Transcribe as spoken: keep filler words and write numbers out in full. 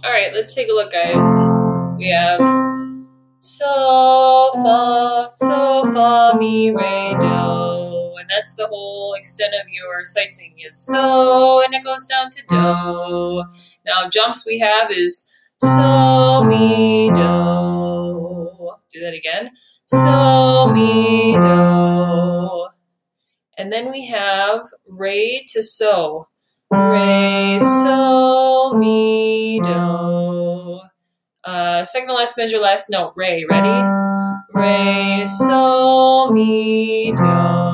All right, let's take a look, guys. We have so, fa, so, fa, mi, re, do. And that's the whole extent of your sight singing is so, and it goes down to do. Now, jumps we have is so, mi, do. Do that again. So, mi, do. And then we have re to so. Re, so, mi, do. Uh, second to last measure, last note. Re, ready? Re, so, mi, do.